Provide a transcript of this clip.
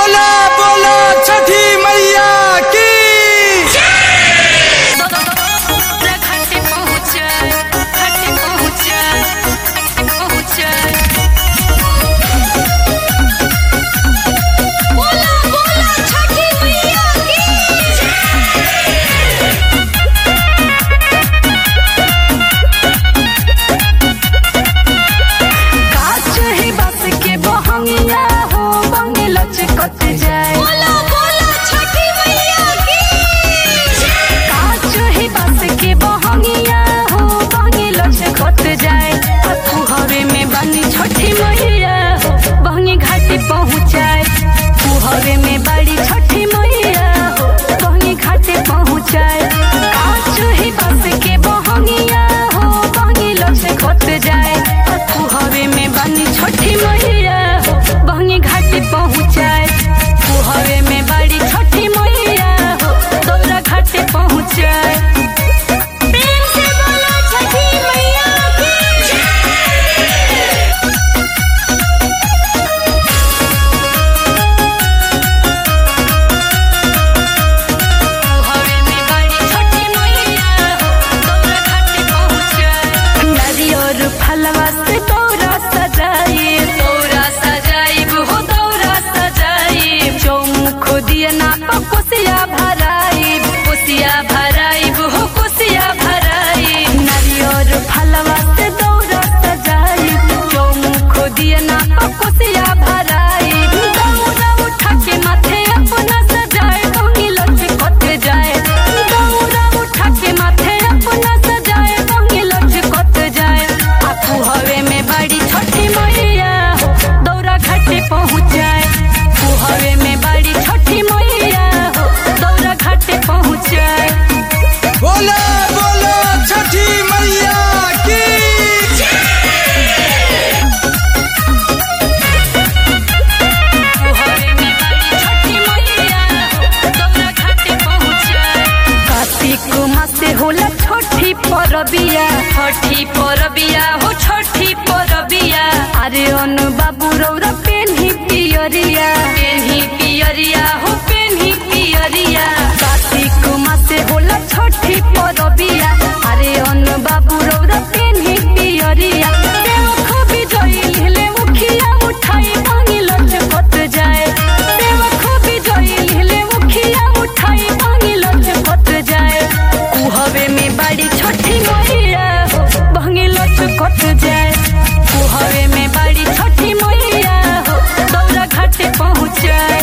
बोला बोला छठी मैया की हवे में बड़ी छठी मैया हो बहनी घाटे पहुँचाए ही बस के बहंगिया हो बहनी लक्ष्य खत जाए हवे में बनी छठी मैया हो बहनी घाटे पहुँचाए हवे में बड़ी छठी मैया हो दौरा घाटे पहुँचाए कोसिया भराई हो कोसिया भराई नारियर फलवा से दौरा सजाई चौमुख दिया ना कोसिया भराई दौरा उठा के माथे अपना सजाए बहनी लक्ष्य कत जाए दौरा उठा के माथे अपना सजाए बहनी लक्ष्य कत जाए आपू हवे में बड़ी छठी मैया हो दौरा घाटे पहुँचाए हवे में बड़ी छठी मैया हो दौरा घाटे पहुँचाए बोला बोला छठी मैया की हवे में बड़ी छठी मैया हो दौरा घाटे पहुँचाए कार्तिक मास होला छठी परबिया हो छठी परबिया अरे अनु बाबू रौरा पेन्ही पियरिया हो पेन्ही पियरिया कार्तिक मास होला छठी परबिया अरे अनु बाबू रौरा पेन्ही पियरिया देवख बिजइल हेले मुखिया उठाई बहनी लक्ष्य कत जाए देवख बिजइल हेले मुखिया उठाई बहनी लक्ष्य कत जाए हवे में बड़ी छठी मैया हो बहनी लक्ष्य कत जाए हवे में बड़ी छठी मैया हो दौरा घाटे पहुँचाए।